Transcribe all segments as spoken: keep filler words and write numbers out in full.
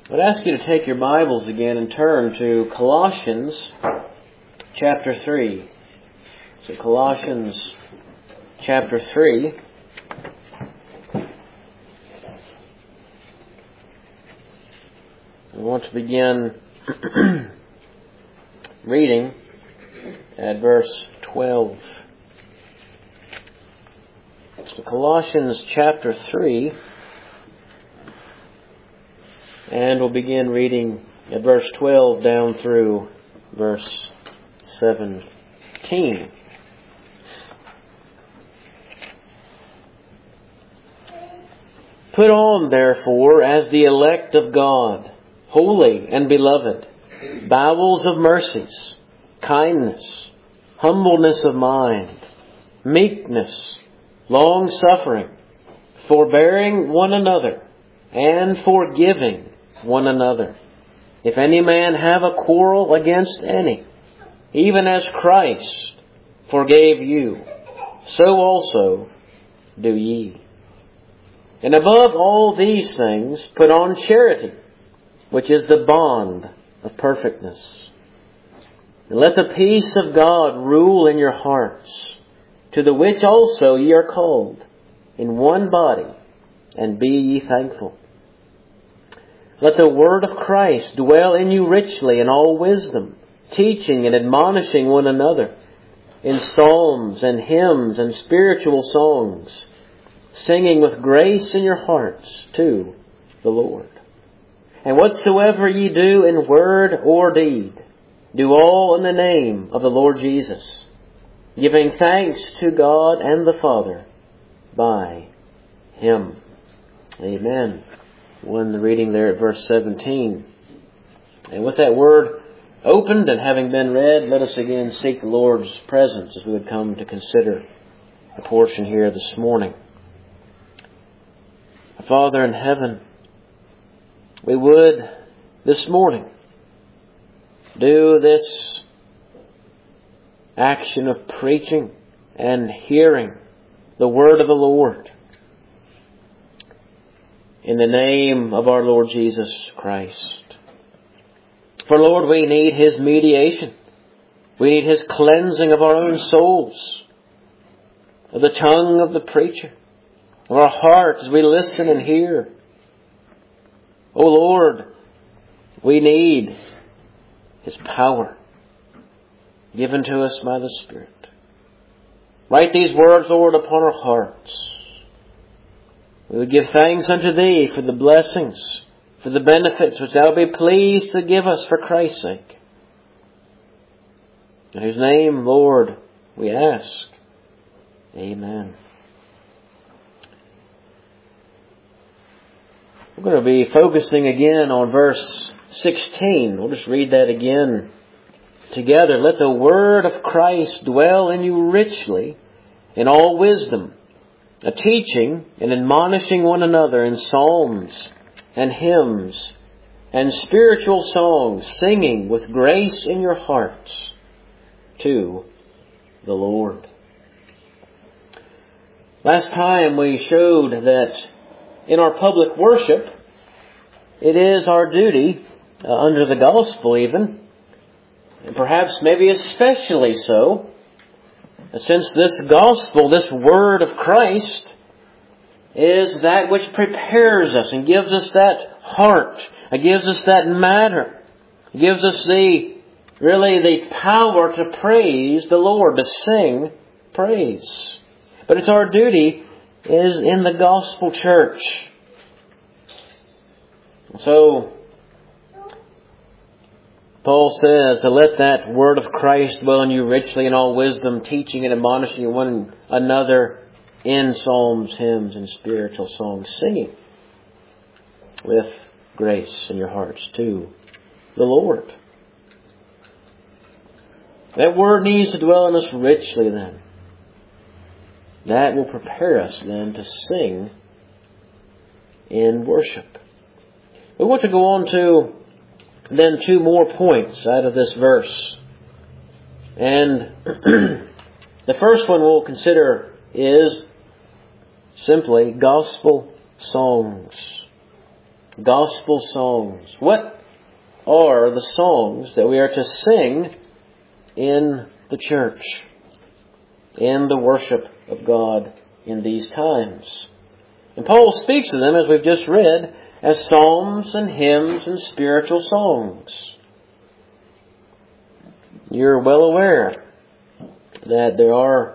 I'd ask you to take your Bibles again and turn to Colossians chapter three. So Colossians chapter three. I want to begin reading at verse twelve. So Colossians chapter three. And we'll begin reading at verse twelve down through verse seventeen. Put on, therefore, as the elect of God, holy and beloved, bowels of mercies, kindness, humbleness of mind, meekness, long-suffering, forbearing one another, and forgiving one another. If any man have a quarrel against any, even as Christ forgave you, so also do ye. And above all these things, put on charity, which is the bond of perfectness. And let the peace of God rule in your hearts, to the which also ye are called, in one body, and be ye thankful. Let the word of Christ dwell in you richly in all wisdom, teaching and admonishing one another in psalms and hymns and spiritual songs, singing with grace in your hearts to the Lord. And whatsoever ye do in word or deed, do all in the name of the Lord Jesus, giving thanks to God and the Father by Him. Amen. One reading there at verse seventeen. And with that word opened and having been read, let us again seek the Lord's presence as we would come to consider the portion here this morning. Father in heaven, we would this morning do this action of preaching and hearing the word of the Lord in the name of our Lord Jesus Christ. For Lord, we need His mediation. We need His cleansing of our own souls, of the tongue of the preacher, of our hearts as we listen and hear. O Lord, we need His power given to us by the Spirit. Write these words, Lord, upon our hearts. We would give thanks unto Thee for the blessings, for the benefits which Thou be pleased to give us for Christ's sake. In Whose name, Lord, we ask. Amen. We're going to be focusing again on verse sixteen. We'll just read that again together. Let the word of Christ dwell in you richly in all wisdom, a teaching and admonishing one another in psalms and hymns and spiritual songs, singing with grace in your hearts to the Lord. Last time we showed that in our public worship, it is our duty, uh, under the gospel even, and perhaps maybe especially so, since this gospel, this word of Christ, is that which prepares us and gives us that heart. It gives us that matter. It gives us the, really the power to praise the Lord, to sing praise. But it's our duty is in the gospel church. So, Paul says, let that word of Christ dwell in you richly in all wisdom, teaching and admonishing one another in psalms, hymns, and spiritual songs, singing with grace in your hearts to the Lord. That word needs to dwell in us richly then. That will prepare us then to sing in worship. We want to go on to then two more points out of this verse. And the first one we'll consider is simply gospel songs. gospel songs. What are the songs that we are to sing in the church, in the worship of God in these times? And Paul speaks of them, as we've just read, as psalms and hymns and spiritual songs. You're well aware that there are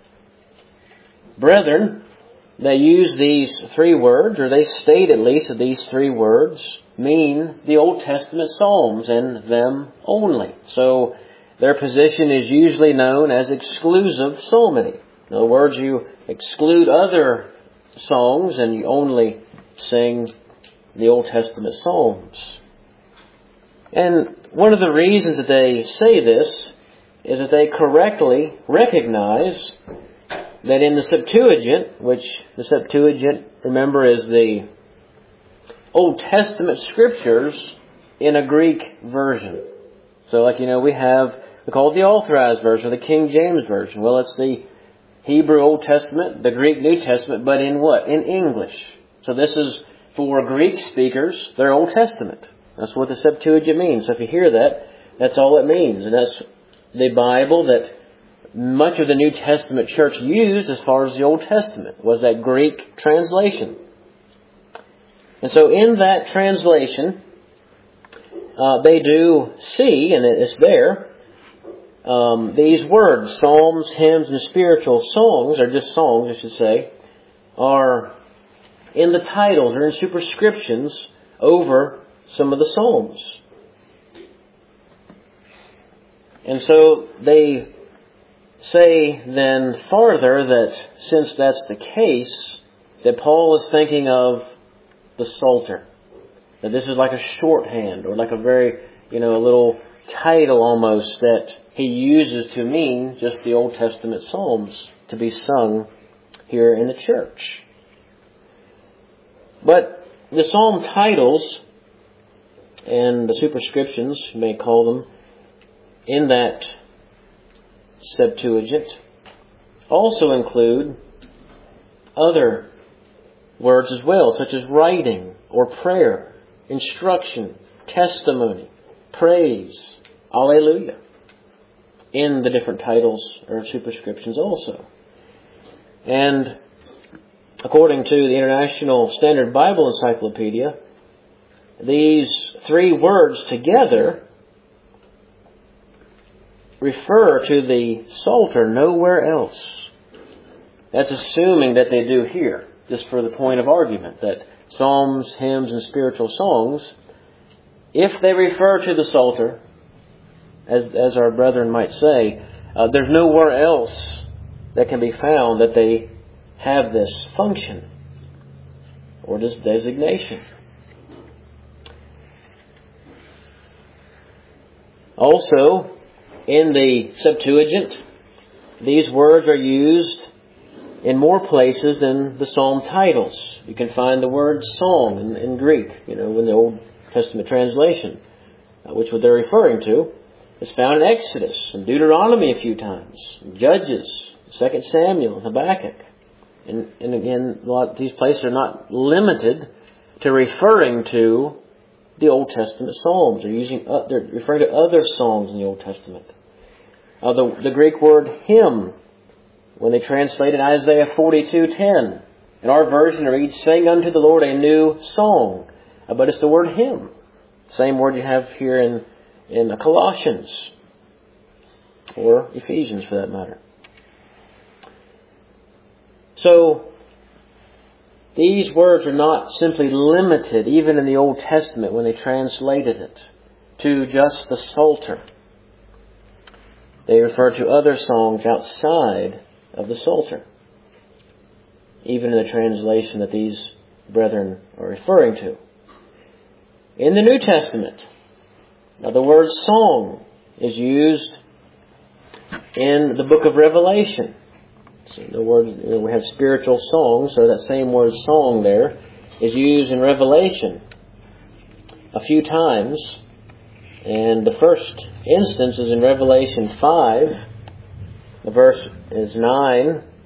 brethren that use these three words, or they state at least that these three words mean the Old Testament Psalms and them only. So their position is usually known as exclusive psalmody. In other words, you exclude other songs and you only sing the Old Testament Psalms. And one of the reasons that they say this is that they correctly recognize that in the Septuagint, which the Septuagint, remember, is the Old Testament Scriptures in a Greek version. So like, you know, we have, we call it the Authorized Version, or the King James Version. Well, it's the Hebrew Old Testament, the Greek New Testament, but in what? In English. So this is for Greek speakers, their Old Testament. That's what the Septuagint means. So if you hear that, that's all it means. And that's the Bible that much of the New Testament church used as far as the Old Testament, was that Greek translation. And so in that translation, uh, they do see, and it's there, um, these words, psalms, hymns, and spiritual songs, or just songs, I should say, are in the titles or in superscriptions over some of the psalms. And so they say then farther that since that's the case, that Paul is thinking of the Psalter. That this is like a shorthand, or like a very, you know, a little title almost that he uses to mean just the Old Testament Psalms to be sung here in the church. But the Psalm titles and the superscriptions, you may call them, in that Septuagint also include other words as well, such as writing or prayer, instruction, testimony, praise, alleluia, in the different titles or superscriptions also. And according to the International Standard Bible Encyclopedia, these three words together refer to the Psalter nowhere else. That's assuming that they do here, just for the point of argument, that psalms, hymns, and spiritual songs, if they refer to the Psalter, as as our brethren might say, uh, there's nowhere else that can be found that they have this function or this designation. Also, in the Septuagint, these words are used in more places than the psalm titles. You can find the word psalm in, in Greek, you know, in the Old Testament translation, uh, which what they're referring to. It's found in Exodus and Deuteronomy a few times, Judges, Second Samuel, Habakkuk. And, and again, a lot of these places are not limited to referring to the Old Testament Psalms. They're using, uh, they're referring to other Psalms in the Old Testament. Uh, the, the Greek word hymn, when they translated Isaiah forty-two ten, in our version it reads, "Sing unto the Lord a new song," uh, but it's the word hymn, same word you have here in in Colossians or Ephesians, for that matter. So these words are not simply limited, even in the Old Testament when they translated it, to just the Psalter. They refer to other songs outside of the Psalter, even in the translation that these brethren are referring to. In the New Testament, now the word song is used in the book of Revelation. So the word, you know, we have spiritual songs, so that same word song there is used in Revelation a few times. And the first instance is in Revelation five. The verse is nine.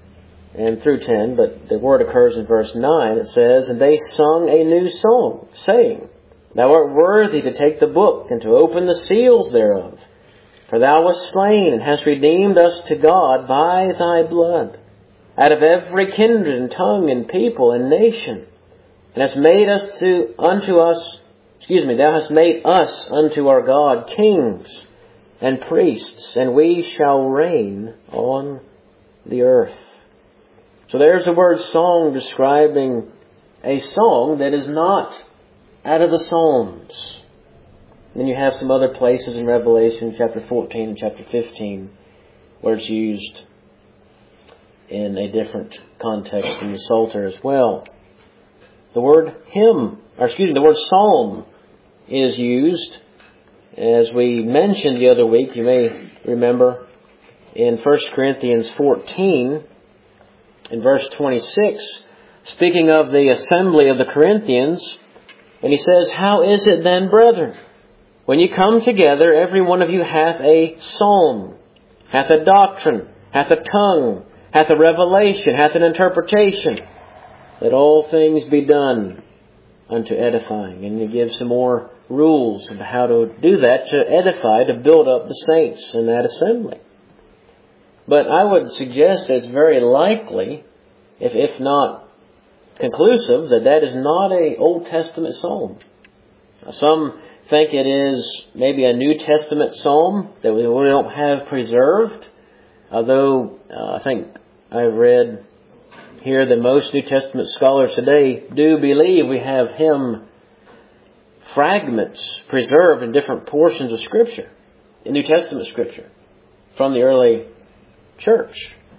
and through ten, but the word occurs in verse nine. It says, "And they sung a new song, saying, Thou art worthy to take the book and to open the seals thereof. For Thou wast slain and hast redeemed us to God by Thy blood, out of every kindred and tongue and people and nation, and hast made us to unto us, excuse me, Thou hast made us unto our God kings and priests, and we shall reign on the earth." So there's the word song describing a song that is not out of the Psalms. Then you have some other places in Revelation chapter fourteen and chapter fifteen where it's used in a different context in the Psalter as well. The word hymn, or excuse me, the word psalm is used, as we mentioned the other week, you may remember, in First Corinthians fourteen, in verse twenty-six, speaking of the assembly of the Corinthians, and he says, "How is it then, brethren? When you come together, every one of you hath a psalm, hath a doctrine, hath a tongue, hath a revelation, hath an interpretation. Let all things be done unto edifying." And he gives some more rules of how to do that, to edify, to build up the saints in that assembly. But I would suggest that it's very likely, if, if not conclusive, that that is not an Old Testament psalm. Some think it is maybe a New Testament psalm that we don't have preserved, although uh, I think I've read here that most New Testament scholars today do believe we have hymn fragments preserved in different portions of Scripture, in New Testament Scripture, from the early church.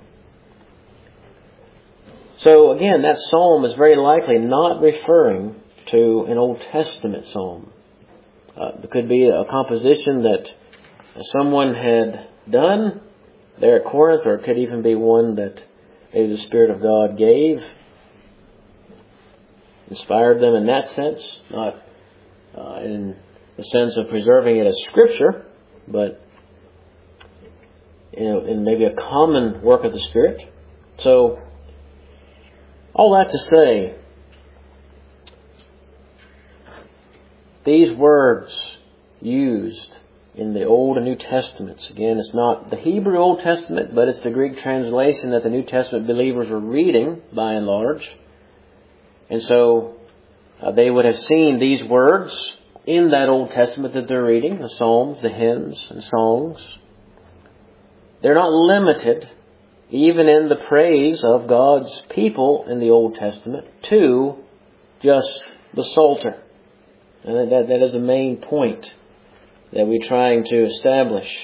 So again, that psalm is very likely not referring to an Old Testament psalm. Uh, it could be a composition that someone had done there at Corinth, or it could even be one that maybe the Spirit of God gave, inspired them in that sense, not uh, in the sense of preserving it as Scripture, but you know, in maybe a common work of the Spirit. So, all that to say, these words used in the Old and New Testaments, again, it's not the Hebrew Old Testament, but it's the Greek translation that the New Testament believers were reading, by and large. And so, uh, they would have seen these words in that Old Testament that they're reading, the Psalms, the hymns, and songs. They're not limited, even in the praise of God's people in the Old Testament, to just the Psalter. And that, that is the main point that we're trying to establish.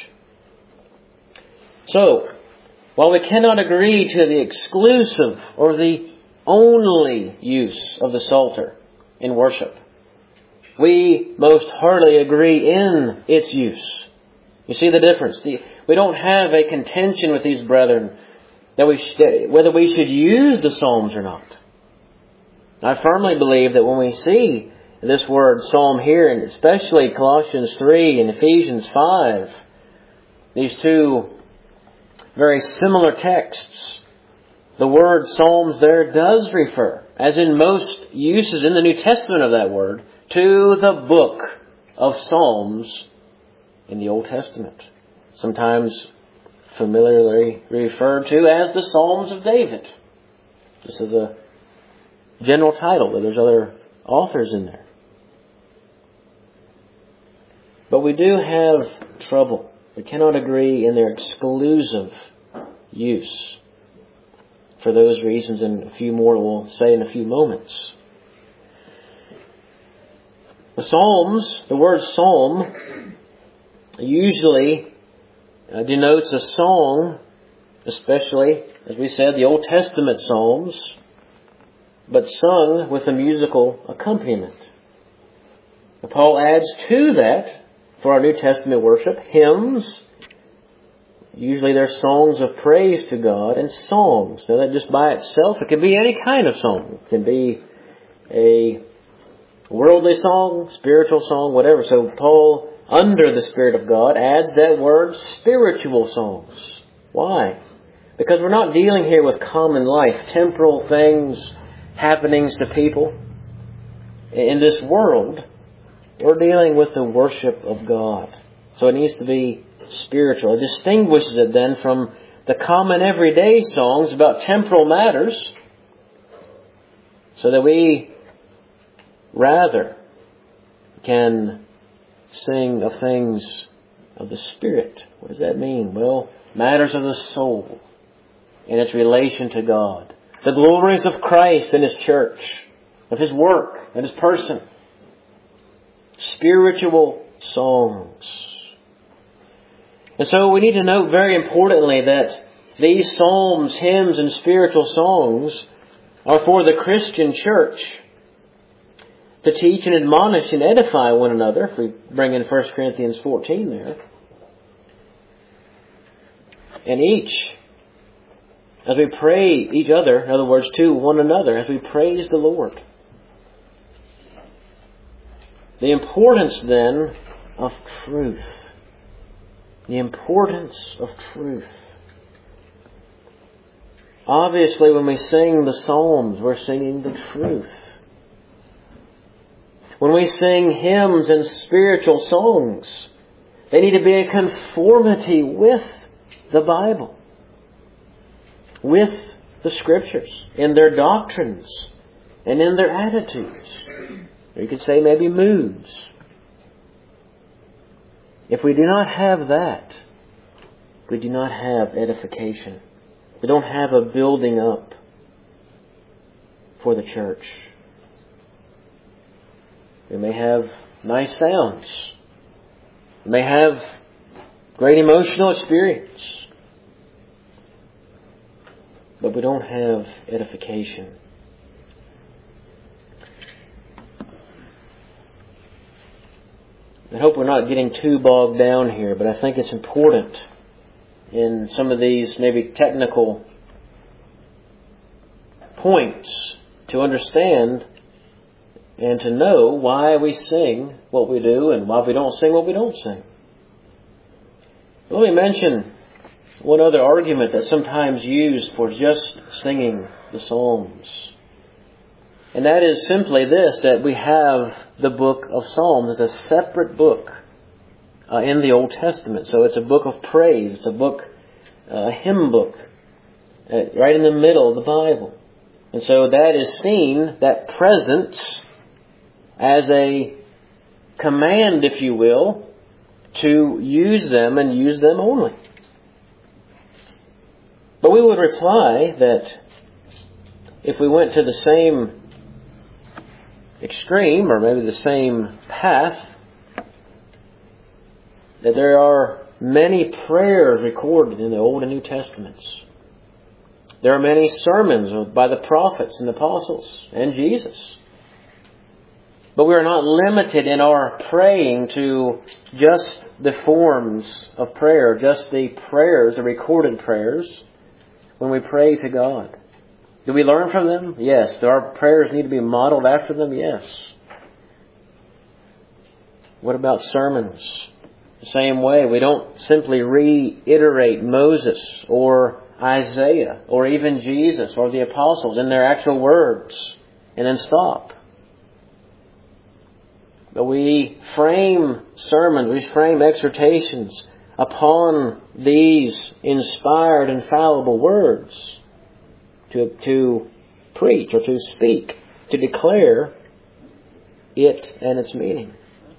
So, while we cannot agree to the exclusive or the only use of the Psalter in worship, we most heartily agree in its use. You see the difference? The, we don't have a contention with these brethren that we sh- whether we should use the Psalms or not. I firmly believe that when we see this word psalm here, and especially Colossians three and Ephesians five, these two very similar texts, the word psalms there does refer, as in most uses in the New Testament of that word, to the book of Psalms in the Old Testament. Sometimes familiarly referred to as the Psalms of David. This is a general title, but there's other authors in there. But we do have trouble. We cannot agree in their exclusive use. For those reasons, and a few more we'll say in a few moments. The Psalms, the word psalm, usually uh, denotes a song, especially, as we said, the Old Testament Psalms, but sung with a musical accompaniment. Paul adds to that, for our New Testament worship, hymns. Usually they're songs of praise to God, and songs. Now that just by itself, it can be any kind of song. It can be a worldly song, spiritual song, whatever. So Paul, under the Spirit of God, adds that word spiritual songs. Why? Because we're not dealing here with common life, temporal things, happenings to people. In this world, we're dealing with the worship of God. So it needs to be spiritual. It distinguishes it then from the common everyday songs about temporal matters, so that we rather can sing of things of the Spirit. What does that mean? Well, matters of the soul in its relation to God. The glories of Christ and His church, of His work and His person. Spiritual songs. And so we need to note very importantly that these psalms, hymns, and spiritual songs are for the Christian church to teach and admonish and edify one another, if we bring in First Corinthians fourteen there. And each, as we pray each other, in other words, to one another, as we praise the Lord. The importance then of truth. The importance of truth. Obviously, when we sing the Psalms, we're singing the truth. When we sing hymns and spiritual songs, they need to be in conformity with the Bible, with the Scriptures, in their doctrines and in their attitudes. Or you could say maybe moods. If we do not have that, we do not have edification. We don't have a building up for the church. We may have nice sounds. We may have great emotional experience. But we don't have edification. I hope we're not getting too bogged down here, but I think it's important in some of these maybe technical points to understand and to know why we sing what we do and why we don't sing what we don't sing. Let me mention one other argument that's sometimes used for just singing the Psalms. And that is simply this, that we have the book of Psalms as a separate book uh, in the Old Testament. So it's a book of praise. It's a book, uh, a hymn book, uh, right in the middle of the Bible. And so that is seen, that presence, as a command, if you will, to use them and use them only. But we would reply that if we went to the same extreme, or maybe the same path, that there are many prayers recorded in the Old and New Testaments. There are many sermons by the prophets and apostles and Jesus. But we are not limited in our praying to just the forms of prayer, just the prayers, the recorded prayers, when we pray to God. Do we learn from them? Yes. Do our prayers need to be modeled after them? Yes. What about sermons? The same way, we don't simply reiterate Moses or Isaiah or even Jesus or the apostles in their actual words and then stop. But we frame sermons, we frame exhortations upon these inspired, infallible words to, to preach or to speak, to declare it and its meaning.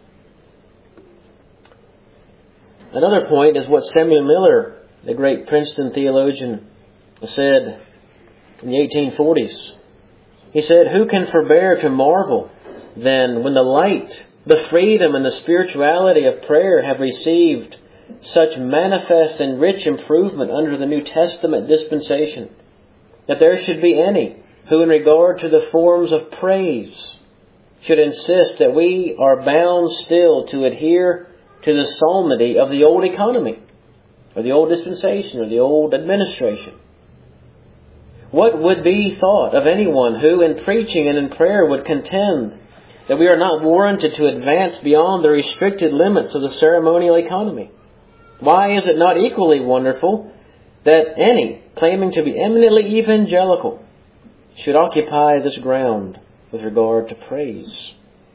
Another point is what Samuel Miller, the great Princeton theologian, said in the eighteen forties. He said, "Who can forbear to marvel then when the light, the freedom, and the spirituality of prayer have received such manifest and rich improvement under the New Testament dispensation, that there should be any who in regard to the forms of praise should insist that we are bound still to adhere to the psalmody of the old economy, or the old dispensation, or the old administration? What would be thought of anyone who in preaching and in prayer would contend that we are not warranted to advance beyond the restricted limits of the ceremonial economy? Why is it not equally wonderful that any claiming to be eminently evangelical should occupy this ground with regard to praise.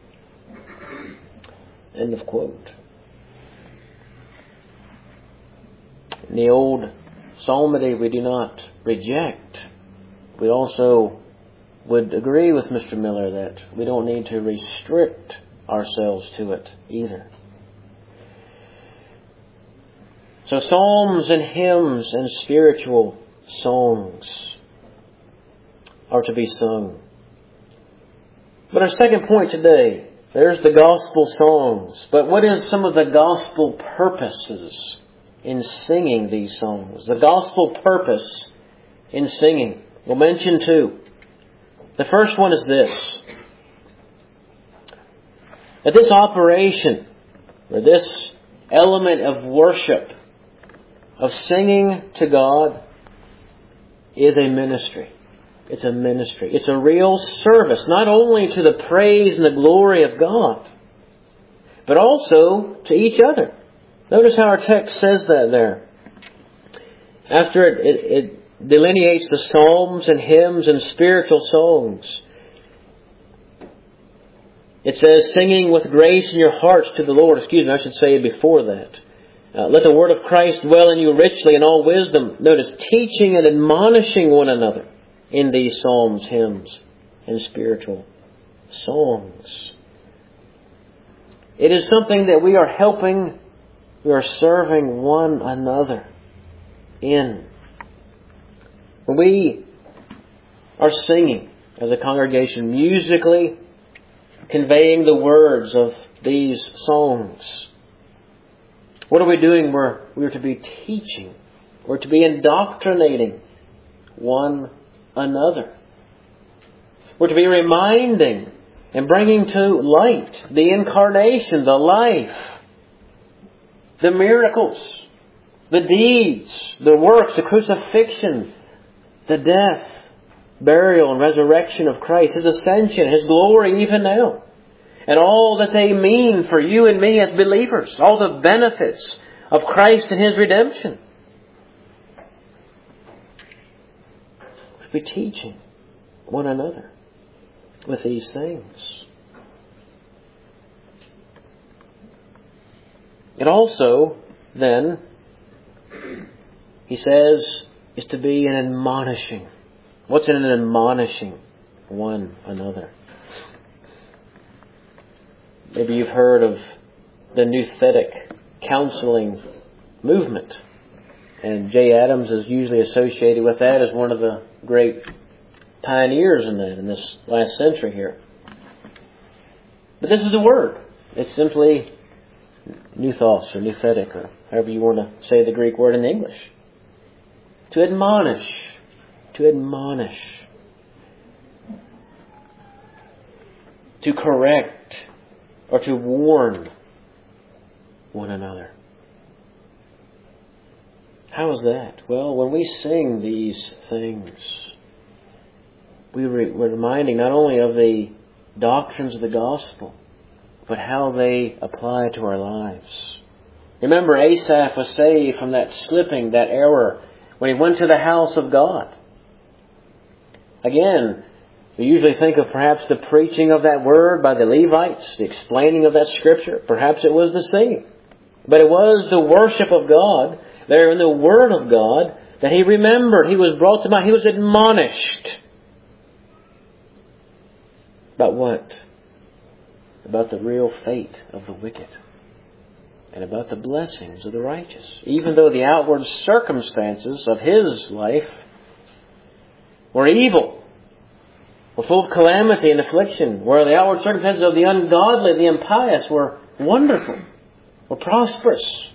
End of quote. In the old psalmody we do not reject. We also would agree with Mister Miller that we don't need to restrict ourselves to it either. So psalms and hymns and spiritual songs are to be sung. But our second point today, there's the gospel songs. But what is some of the gospel purposes in singing these songs? The gospel purpose in singing. We'll mention two. The first one is this. That this operation, or this element of worship, of singing to God, is a ministry. It's a ministry. It's a real service, not only to the praise and the glory of God, but also to each other. Notice how our text says that there. After it, it, it delineates the psalms and hymns and spiritual songs, it says, singing with grace in your hearts to the Lord. Excuse me, I should say before that. Uh, let the word of Christ dwell in you richly in all wisdom. Notice, teaching and admonishing one another in these psalms, hymns, and spiritual songs. It is something that we are helping, we are serving one another in. When we are singing as a congregation, musically conveying the words of these songs, what are we doing? We're, we're to be teaching. We're to be indoctrinating one another. We're to be reminding and bringing to light the incarnation, the life, the miracles, the deeds, the works, the crucifixion, the death, burial, and resurrection of Christ, His ascension, His glory even now. And all that they mean for you and me as believers. All the benefits of Christ and His redemption. We're teaching one another with these things. It also, then, he says, is to be an admonishing. What's in an admonishing one another? Maybe you've heard of the Nouthetic counseling movement. And Jay Adams is usually associated with that as one of the great pioneers in that in this last century here. But this is the word. It's simply nouthos or nouthetic, or however you want to say the Greek word in English. To admonish. To admonish. To correct. Or to warn one another. How is that? Well, when we sing these things, we re- we're reminding not only of the doctrines of the gospel, but how they apply to our lives. Remember, Asaph was saved from that slipping, that error, when he went to the house of God. Again, we usually think of perhaps the preaching of that word by the Levites, the explaining of that scripture. Perhaps it was the singing. But it was the worship of God, there in the Word of God, that he remembered. He was brought to mind. He was admonished. About what? About the real fate of the wicked. And about the blessings of the righteous. Even though the outward circumstances of his life were evil, were full of calamity and affliction, where the outward circumstances of the ungodly, the impious, were wonderful, were prosperous.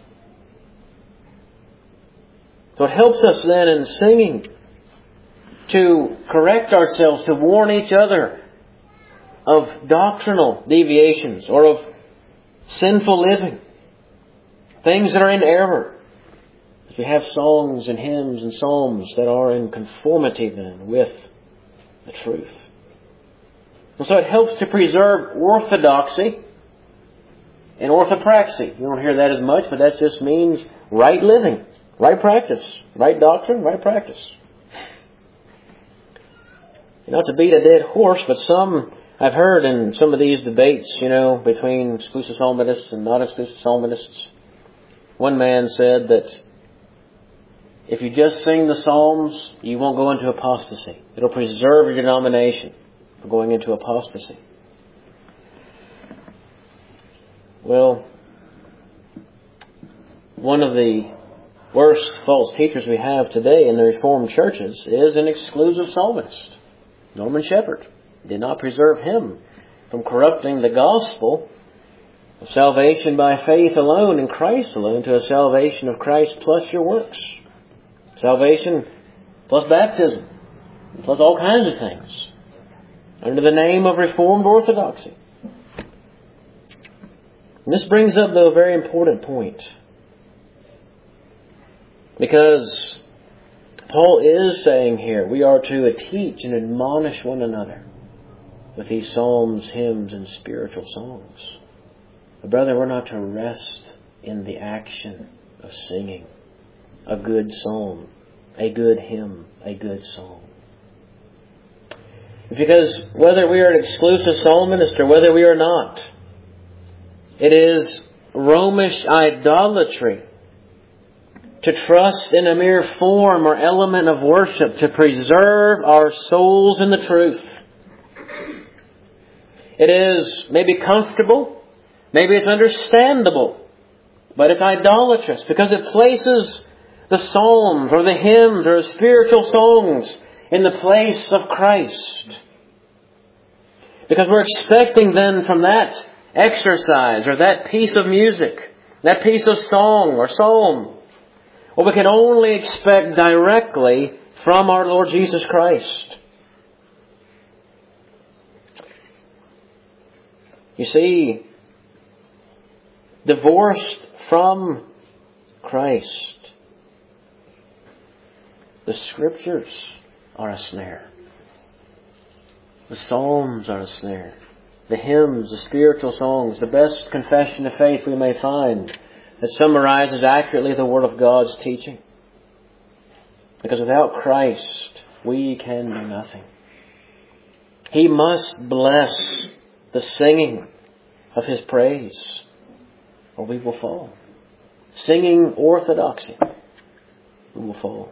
So it helps us then in singing to correct ourselves, to warn each other of doctrinal deviations or of sinful living, things that are in error. As we have songs and hymns and psalms that are in conformity then with the truth. And so it helps to preserve orthodoxy and orthopraxy. You don't hear that as much, but that just means right living. Right practice. Right doctrine, right practice. Not to beat a dead horse, but some, I've heard in some of these debates, you know, between exclusive psalmists and non-exclusive psalmists, one man said that if you just sing the Psalms, you won't go into apostasy. It'll preserve your denomination from going into apostasy. Well, one of the worst false teachers we have today in the Reformed churches is an exclusive psalmist. Norman Shepherd did not preserve him from corrupting the gospel of salvation by faith alone in Christ alone to a salvation of Christ plus your works. Salvation plus baptism, plus all kinds of things, under the name of Reformed Orthodoxy. And this brings up, though, a very important point. Because Paul is saying here, we are to teach and admonish one another with these psalms, hymns, and spiritual songs. But brother, we're not to rest in the action of singing a good psalm, a good hymn, a good song. Because whether we are an exclusive psalmist or whether we are not, it is Romish idolatry to trust in a mere form or element of worship to preserve our souls in the truth. It is maybe comfortable, maybe it's understandable, but it's idolatrous because it places the psalms or the hymns or the spiritual songs in the place of Christ. Because we're expecting then from that exercise or that piece of music, that piece of song or psalm, what we can only expect directly from our Lord Jesus Christ. You see, divorced from Christ, the Scriptures are a snare. The Psalms are a snare. The hymns, the spiritual songs, the best confession of faith we may find that summarizes accurately the Word of God's teaching. Because without Christ, we can do nothing. He must bless the singing of His praise, or we will fall. Singing orthodoxy, we will fall.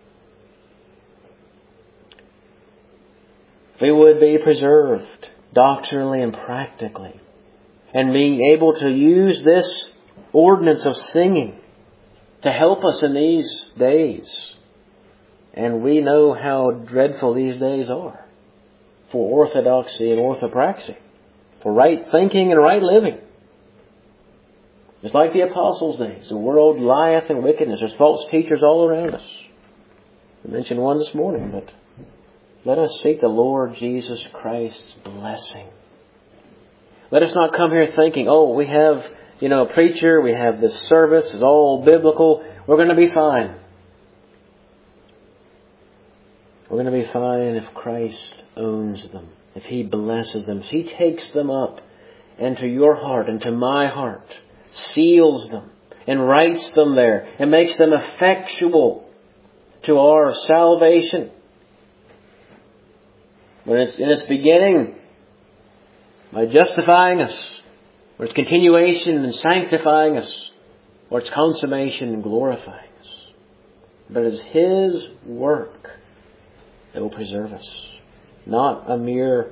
If we would be preserved doctrinally and practically, and being able to use this ordinance of singing to help us in these days. And we know how dreadful these days are for orthodoxy and orthopraxy, for right thinking and right living. It's like the apostles' days. The world lieth in wickedness. There's false teachers all around us. I mentioned one this morning, but let us seek the Lord Jesus Christ's blessing. Let us not come here thinking, oh, we have, you know, a preacher, we have this service, it's all biblical, we're going to be fine. We're going to be fine if Christ owns them, if He blesses them, if He takes them up into your heart, into my heart, seals them and writes them there and makes them effectual to our salvation. When it's in its beginning, by justifying us, or its continuation in sanctifying us, or its consummation in glorifying us. But it is His work that will preserve us. Not a mere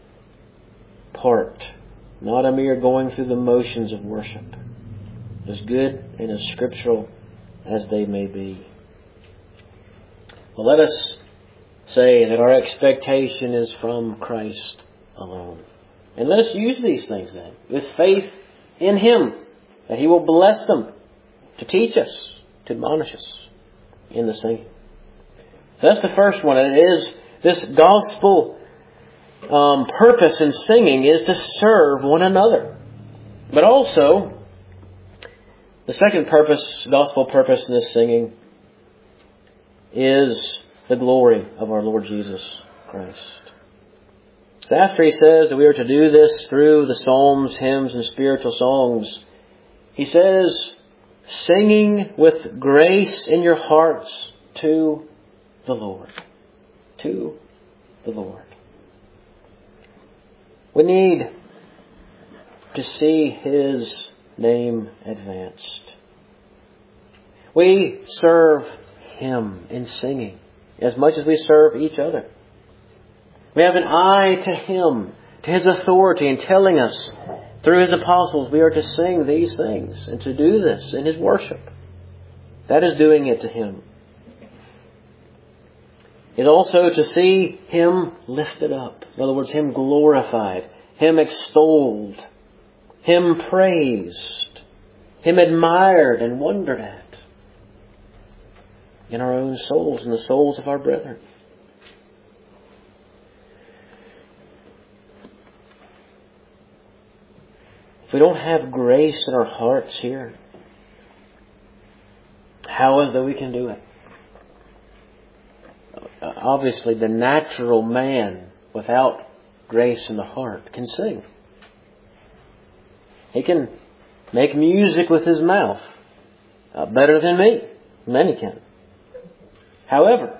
part. Not a mere going through the motions of worship. As good and as scriptural as they may be. Well, let us say that our expectation is from Christ alone. And let us use these things then, with faith in Him, that He will bless them to teach us, to admonish us in the singing. So that's the first one. And it is this gospel um, purpose in singing is to serve one another. But also, the second purpose, gospel purpose in this singing is the glory of our Lord Jesus Christ. So after he says that we are to do this through the psalms, hymns, and spiritual songs, he says singing with grace in your hearts to the Lord. To the Lord. We need to see His name advanced. We serve Him in singing as much as we serve each other. We have an eye to Him, to His authority, in telling us through His apostles we are to sing these things and to do this in His worship. That is doing it to Him. It's also to see Him lifted up. In other words, Him glorified, Him extolled, Him praised, Him admired and wondered at in our own souls and the souls of our brethren. If we don't have grace in our hearts here, how is that we can do it? Obviously, the natural man without grace in the heart can sing. He can make music with his mouth uh, better than me. Many can. However,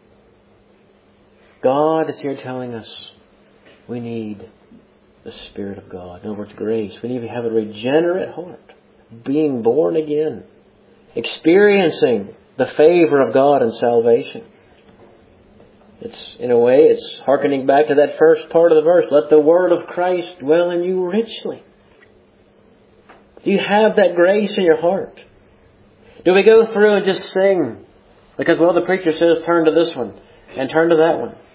God is here telling us we need the Spirit of God. In other words, grace. We need to have a regenerate heart, being born again, experiencing the favor of God and salvation. It's, in a way, it's hearkening back to that first part of the verse. Let the word of Christ dwell in you richly. Do you have that grace in your heart? Do we go through and just sing because, well, the preacher says turn to this one and turn to that one?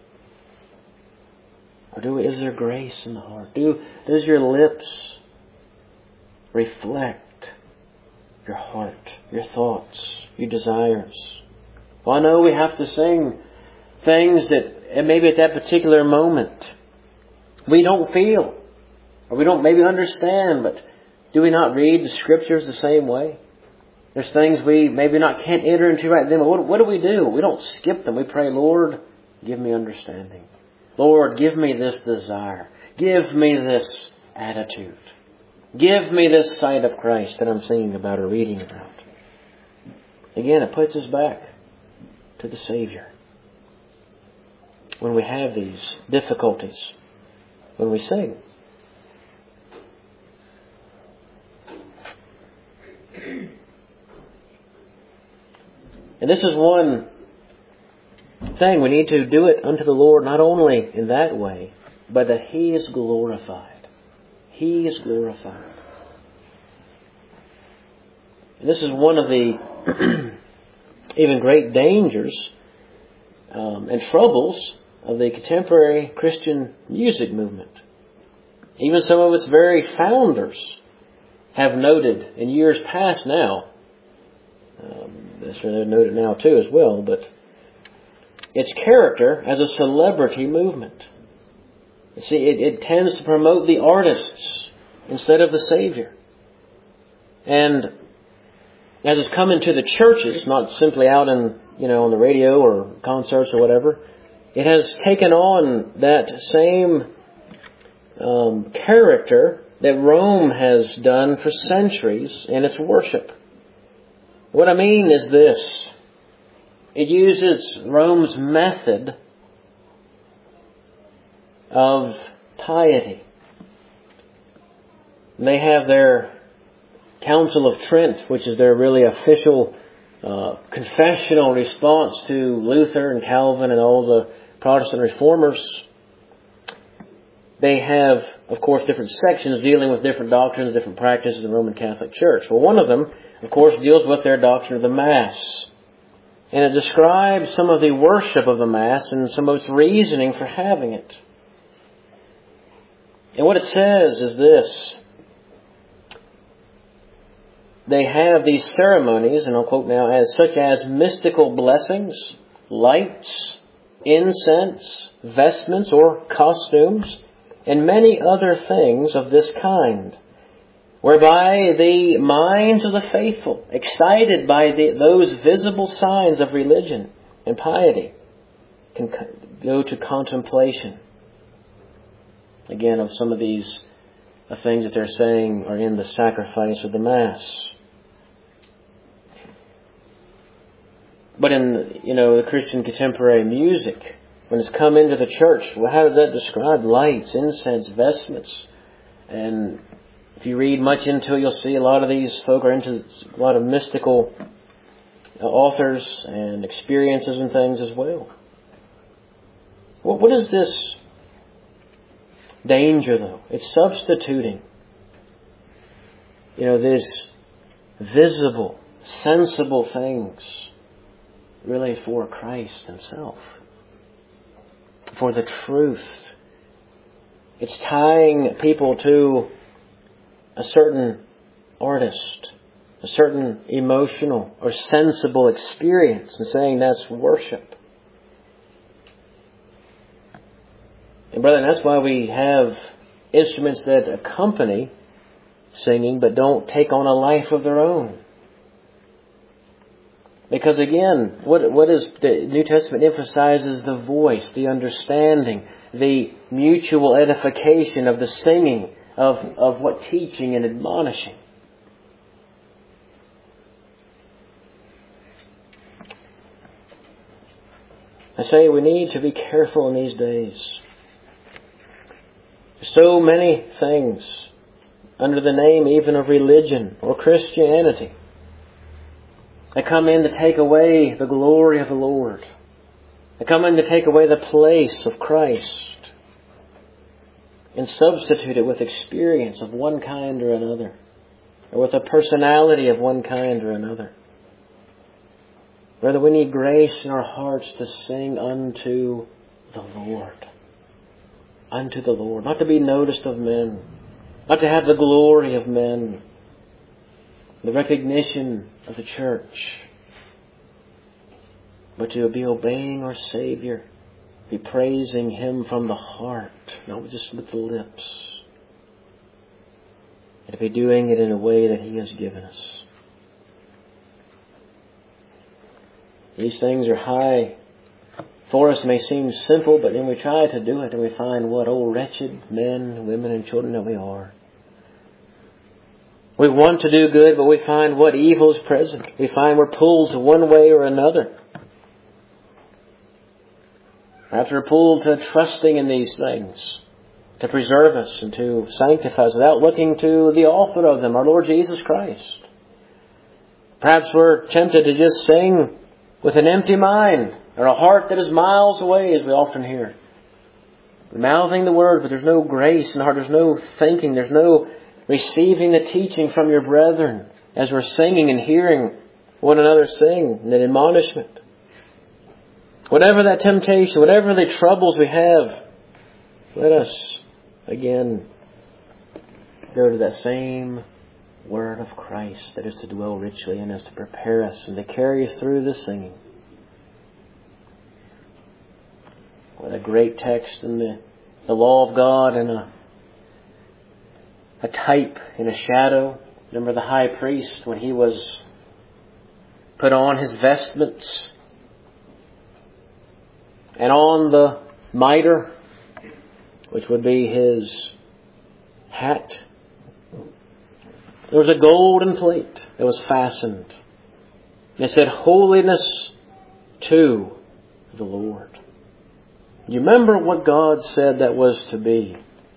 Or do we, is there grace in the heart? Do Does your lips reflect your heart, your thoughts, your desires? Well, I know we have to sing things that maybe at that particular moment we don't feel or we don't maybe understand, but do we not read the Scriptures the same way? There's things we maybe not can't enter into right then, but what, what do we do? We don't skip them. We pray, Lord, give me understanding. Lord, give me this desire. Give me this attitude. Give me this sight of Christ that I'm singing about or reading about. Again, it puts us back to the Savior. When we have these difficulties, when we sing. And this is one thing. We need to do it unto the Lord not only in that way, but that He is glorified. He is glorified. And this is one of the even great dangers um, and troubles of the contemporary Christian music movement. Even some of its very founders have noted in years past now, um, that's noted now too as well, but its character as a celebrity movement. You see, it, it tends to promote the artists instead of the Savior. And as it's come into the churches, not simply out in, you know, on the radio or concerts or whatever, it has taken on that same um, character that Rome has done for centuries in its worship. What I mean is this. It uses Rome's method of piety. They have their Council of Trent, which is their really official uh, confessional response to Luther and Calvin and all the Protestant reformers. They have, of course, different sections dealing with different doctrines, different practices in the Roman Catholic Church. Well, one of them, of course, deals with their doctrine of the Mass. And it describes some of the worship of the Mass and some of its reasoning for having it. And what it says is this. They have these ceremonies, and I'll quote now, as such as mystical blessings, lights, incense, vestments or costumes, and many other things of this kind, whereby the minds of the faithful, excited by the, those visible signs of religion and piety, can go to contemplation. Again, of some of these uh, things that they're saying are in the sacrifice of the Mass. But in, you know, the Christian contemporary music, when it's come into the church, well, how does that describe? Lights, incense, vestments. And if you read much into it, you'll see a lot of these folk are into a lot of mystical authors and experiences and things as well. Well, what is this danger, though? It's substituting, you know, these visible, sensible things really for Christ Himself, for the truth. It's tying people to a certain artist, a certain emotional or sensible experience, and saying that's worship. And brethren, that's why we have instruments that accompany singing but don't take on a life of their own. Because again, what what is the New Testament emphasizes the voice, the understanding, the mutual edification of the singing, of, of what teaching and admonishing. I say we need to be careful in these days. So many things under the name even of religion or Christianity that come in to take away the glory of the Lord. They come in to take away the place of Christ and substitute it with experience of one kind or another, or with a personality of one kind or another. Rather, we need grace in our hearts to sing unto the Lord. Unto the Lord. Not to be noticed of men. Not to have the glory of men. The recognition of the church. But to be obeying our Savior. Be praising Him from the heart. Not just with the lips. And to be doing it in a way that He has given us. These things are high. For us may seem simple, but then we try to do it and we find what old wretched men, women and children that we are. We want to do good, but we find what evil is present. We find we're pulled to one way or another. Perhaps we're pulled to trusting in these things to preserve us and to sanctify us without looking to the author of them, our Lord Jesus Christ. Perhaps we're tempted to just sing with an empty mind, or a heart that is miles away, as we often hear. We're mouthing the word, but there's no grace in the heart. There's no thinking. There's no receiving the teaching from your brethren as we're singing and hearing one another sing, and that admonishment. Whatever that temptation, whatever the troubles we have, let us again go to that same Word of Christ that is to dwell richly in us, to prepare us and to carry us through the singing. What a great text in the, the law of God, and a, a type and a shadow. Remember the high priest when he was put on his vestments, and on the mitre, which would be his hat, there was a golden plate that was fastened. And it said, "Holiness to the Lord." You remember what God said that was to be?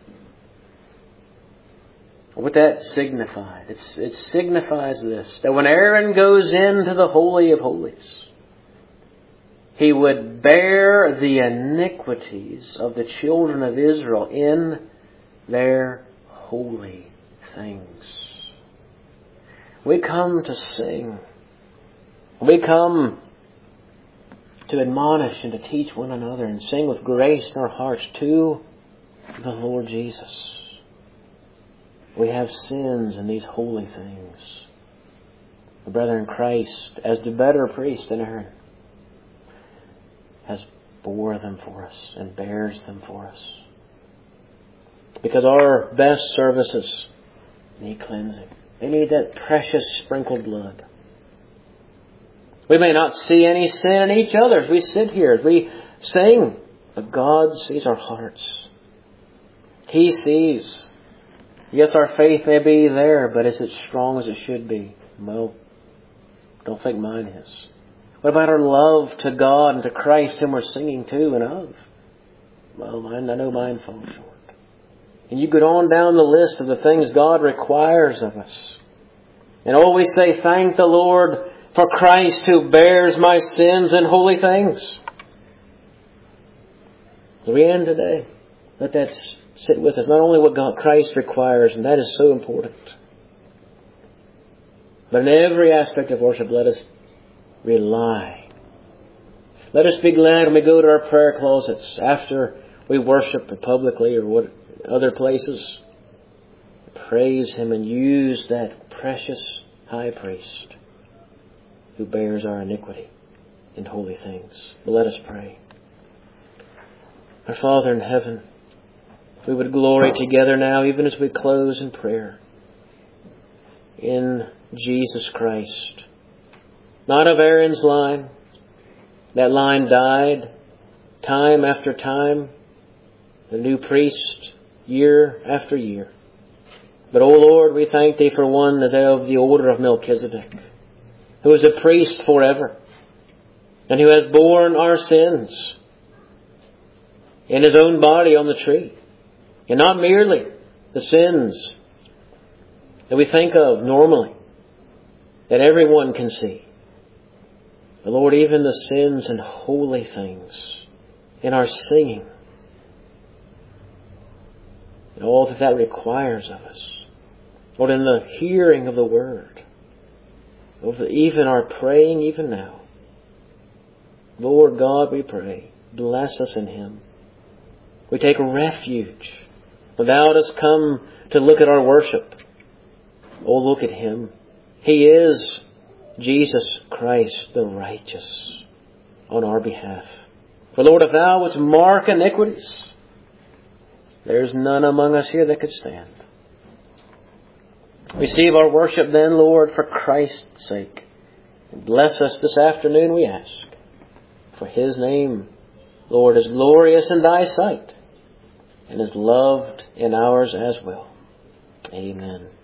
What that signified? It's, it signifies this, that when Aaron goes into the Holy of Holies, he would bear the iniquities of the children of Israel in their holy things. We come to sing. We come to admonish and to teach one another and sing with grace in our hearts to the Lord Jesus. We have sins in these holy things. The brethren, Christ, as the better priest than Aaron, has bore them for us and bears them for us. Because our best services need cleansing. They need that precious sprinkled blood. We may not see any sin in each other as we sit here, as we sing, but God sees our hearts. He sees. Yes, our faith may be there, but is it strong as it should be? Well, don't think mine is. What about our love to God and to Christ whom we're singing to and of? Well, mine, I know mine falls short. And you go on down the list of the things God requires of us. And always say, thank the Lord for Christ who bears my sins and holy things. As we end today, let that sit with us. Not only what God, Christ requires, and that is so important, but in every aspect of worship, let us rely. Let us be glad when we go to our prayer closets after we worship publicly or what other places. Praise Him and use that precious high priest who bears our iniquity in holy things. But let us pray. Our Father in heaven, we would glory together now, even as we close in prayer, in Jesus Christ. Not of Aaron's line. That line died time after time. The new priest, year after year. But, O Lord, we thank Thee for one that is of the order of Melchizedek, who is a priest forever, and who has borne our sins in His own body on the tree. And not merely the sins that we think of normally, that everyone can see. But Lord, even the sins and holy things in our singing, and all that that requires of us. Lord, in the hearing of the Word, of even our praying even now. Lord God, we pray, bless us in Him. We take refuge. Thou dost come to look at our worship. Oh, look at Him. He is Jesus Christ the righteous on our behalf. For Lord, if Thou wouldst mark iniquities, there's none among us here that could stand. Receive our worship then, Lord, for Christ's sake. And bless us this afternoon, we ask. For His name, Lord, is glorious in Thy sight and is loved in ours as well. Amen.